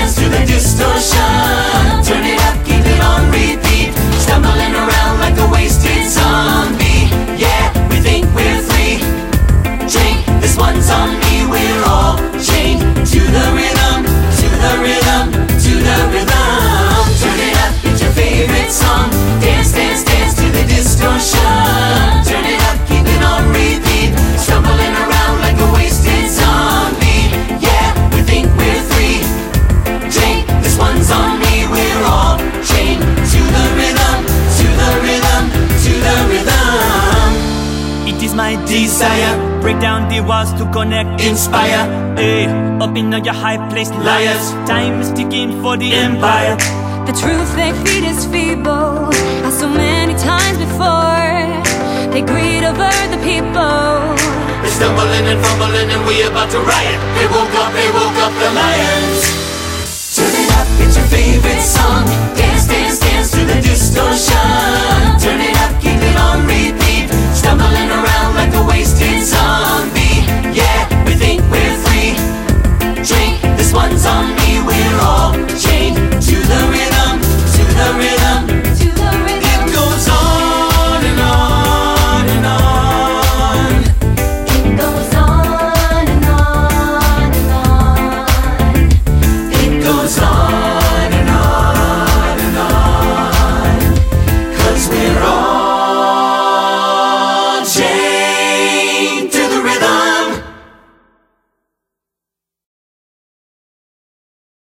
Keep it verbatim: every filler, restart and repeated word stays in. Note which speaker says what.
Speaker 1: dance to the distortion. Turn it up, keep it on repeat. Stumbling around like a wasted zombie. Yeah, we think we're free. Drink, this one's on me. We're all chained to the rhythm, to the rhythm, to the rhythm. Turn it up, it's your favorite song. Dance, dance, dance to the distortion. Turn it up, keep it on repeat. Stumbling around like a wasted zombie. Yeah, we think we're free. Drink, this one's on me. We're all chained to the rhythm, to the rhythm, to the rhythm.
Speaker 2: It is my desire, break down the walls to connect,
Speaker 1: Inspire,
Speaker 2: hey, up in your high place,
Speaker 1: liars.
Speaker 2: time is ticking for the empire.
Speaker 3: The truth they feed is feeble, as so many times before. They greed over the people.
Speaker 1: They're stumbling and fumbling and we about to riot. They woke up, they woke up the lions. Turn it up, it's your favorite